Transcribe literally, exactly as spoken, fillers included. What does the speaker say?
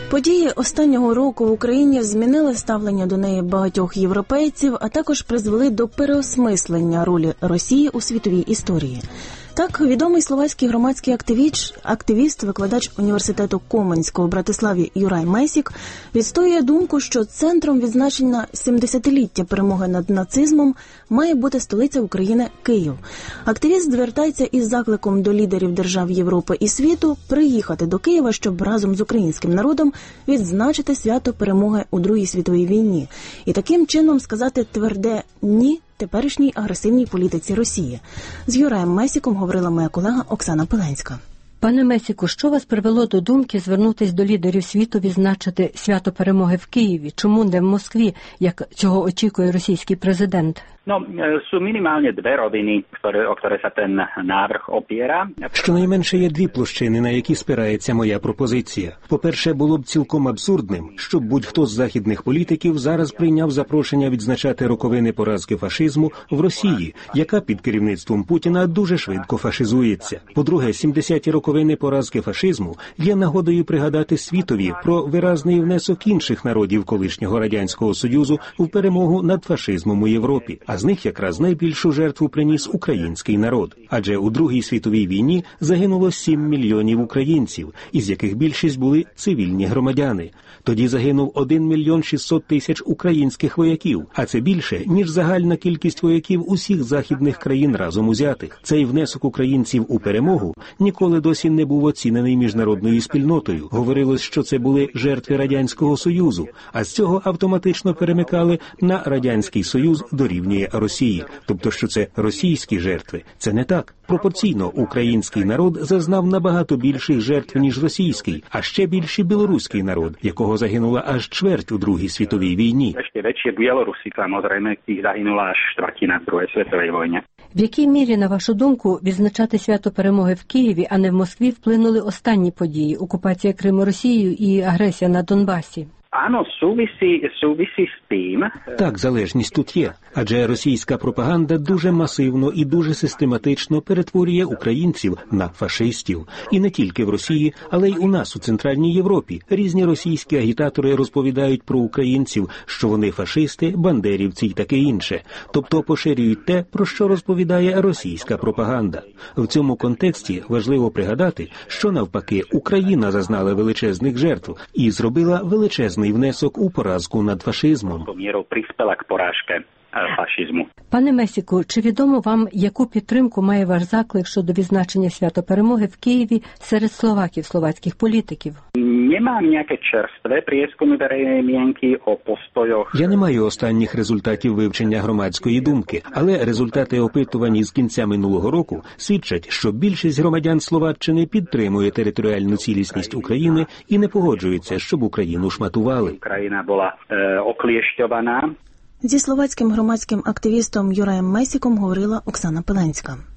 Події останнього року в Україні змінили ставлення до неї багатьох європейців, а також призвели до переосмислення ролі Росії у світовій історії. Так, відомий словацький громадський активіст, активіст, викладач університету Коменського в Братиславі Юрай Месік відстоює думку, що центром відзначення сімдесятиліття перемоги над нацизмом має бути столиця України – Київ. Активіст звертається із закликом до лідерів держав Європи і світу приїхати до Києва, щоб разом з українським народом відзначити свято перемоги у Другій світовій війні і таким чином сказати тверде «ні» теперішній агресивній політиці Росії. З Юраєм Месіком говорила моя колега Оксана Пиленська. Пане Месіку, що вас привело до думки звернутися до лідерів світу відзначити свято перемоги в Києві? Чому не в Москві, як цього очікує російський президент? No, sú minimálne dve roviny, ktoré, o ktoré sa ten návrh opiera. Щонайменше є дві площини, на які спирається моя пропозиція. По-перше, було б цілком абсурдним, щоб будь-хто з західних політиків зараз прийняв запрошення відзначати роковини поразки фашизму в Росії, яка під керівництвом Путіна дуже швидко фашизується. По-друге, сімдесяті роковини поразки фашизму є нагодою пригадати світові про виразний внесок інших народів колишнього Радянського Союзу в перемогу над фашизмом у Європі. А з них якраз найбільшу жертву приніс український народ. Адже у Другій світовій війні загинуло сім мільйонів українців, із яких більшість були цивільні громадяни. Тоді загинув один мільйон шістсот тисяч українських вояків, а це більше, ніж загальна кількість вояків усіх західних країн разом узятих. Цей внесок українців у перемогу ніколи досі не був оцінений міжнародною спільнотою. Говорилось, що це були жертви Радянського Союзу, а з цього автоматично перемикали на Радянський Союз дорівнює Росії, тобто, що це російські жертви. Це не так. Пропорційно український народ зазнав набагато більших жертв, ніж російський, а ще більший білоруський народ, якого загинула аж чверть у Другій світовій війні. Ще väčšie Bielorusi, samozrejme, tých загинула аж štvrtina v Druhej svetovej vojne. В якій мірі, на вашу думку, відзначати свято перемоги в Києві, а не в Москві, вплинули останні події – окупація Криму Росією і агресія на Донбасі? Áno, súvisí, súvisí з тим. Так, залежність тут є. Адже російська пропаганда дуже масивно і дуже систематично перетворює українців на фашистів. І не тільки в Росії, але й у нас у Центральній Європі. Різні російські агітатори розповідають про українців, що вони фашисти, бандерівці й таке інше. Тобто поширюють те, про що розповідає російська пропаганда. В цьому контексті важливо пригадати, що навпаки Україна зазнала величезних жертв і зробила величезний внесок у поразку над фашизмом. Приспела к поразці фашизму. Пане Месіку, чи відомо вам, яку підтримку має ваш заклик щодо відзначення свята перемоги в Києві серед словаків, словацьких політиків? Немám nejaké čerstvé prieskumy verejnej mienky o postojoch. Я не маю останніх результатів вивчення громадської думки, але результати опитувань із кінця минулого року свідчать, що більшість громадян Словаччини підтримує територіальну цілісність України і не погоджується, щоб Україну шматували. Україна була е, оклєщована. Зі словацьким громадським активістом Юраєм Месіком говорила Оксана Пиленська.